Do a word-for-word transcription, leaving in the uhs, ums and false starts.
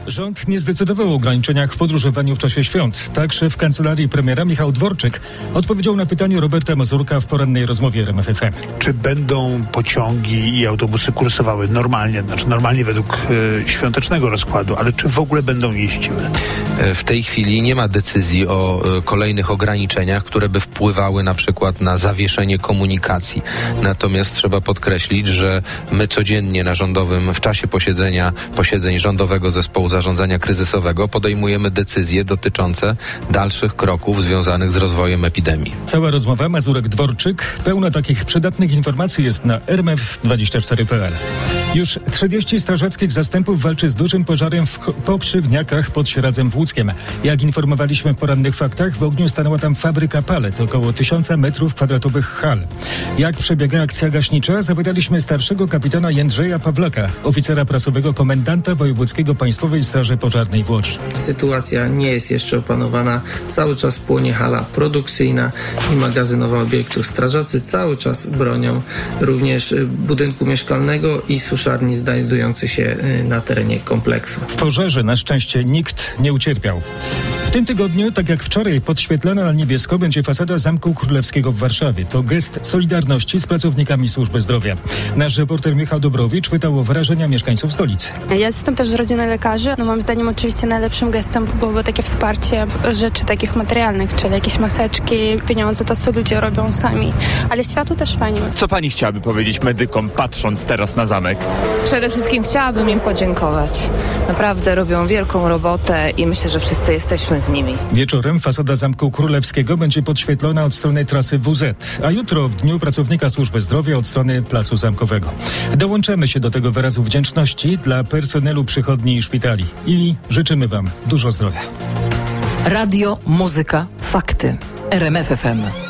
Rząd nie zdecydował o ograniczeniach w podróżowaniu w czasie świąt. Tak szef kancelarii premiera Michał Dworczyk odpowiedział na pytanie Roberta Mazurka w porannej rozmowie R M F F M. Czy będą pociągi i autobusy kursowały normalnie, znaczy normalnie według y, świątecznego rozkładu, ale czy w ogóle będą jeździły? W tej chwili nie ma decyzji o y, kolejnych ograniczeniach, które by wpływały na przykład na zawieszenie komunikacji. Natomiast trzeba podkreślić, że my codziennie na rządowym, w czasie posiedzenia, posiedzeń rządowego zespołu zarządzania kryzysowego podejmujemy decyzje dotyczące dalszych kroków związanych z rozwojem epidemii. Cała rozmowa Mazurek-Dworczyk. Pełno takich przydatnych informacji jest na r m f dwadzieścia cztery kropka p l. Już trzydzieści strażackich zastępów walczy z dużym pożarem w Pokrzywniakach pod Sieradzem w Łódzkiem. Jak informowaliśmy w porannych faktach, w ogniu stanęła tam fabryka palet, około tysiąca metrów kwadratowych hal. Jak przebiega akcja gaśnicza, zapytaliśmy starszego kapitana Jędrzeja Pawlaka, oficera prasowego komendanta Wojewódzkiego Państwowej Straży Pożarnej w Łodzi. Sytuacja nie jest jeszcze opanowana. Cały czas płonie hala produkcyjna i magazynowa obiektu. Strażacy cały czas bronią również budynku mieszkalnego i suszarni znajdujących się na terenie kompleksu. W pożarze na szczęście nikt nie ucierpiał. W tym tygodniu, tak jak wczoraj, podświetlana na niebiesko będzie fasada Zamku Królewskiego w Warszawie. To gest solidarności z pracownikami służby zdrowia. Nasz reporter Michał Dobrowicz pytał o wrażenia mieszkańców stolicy. Ja jestem też z rodziny lekarzy. No moim zdaniem oczywiście najlepszym gestem byłoby takie wsparcie rzeczy takich materialnych, czyli jakieś maseczki, pieniądze, to co ludzie robią sami. Ale światu też fajnie. Co pani chciałaby powiedzieć medykom, patrząc teraz na zamek? Przede wszystkim chciałabym im podziękować. Naprawdę robią wielką robotę i myślę, że wszyscy jesteśmy z nimi. Wieczorem fasada Zamku Królewskiego będzie podświetlona od strony trasy W Z, a jutro w Dniu Pracownika Służby Zdrowia od strony Placu Zamkowego. Dołączamy się do tego wyrazu wdzięczności dla personelu przychodni i szpitali i życzymy Wam dużo zdrowia. Radio, muzyka, fakty. R M F F M.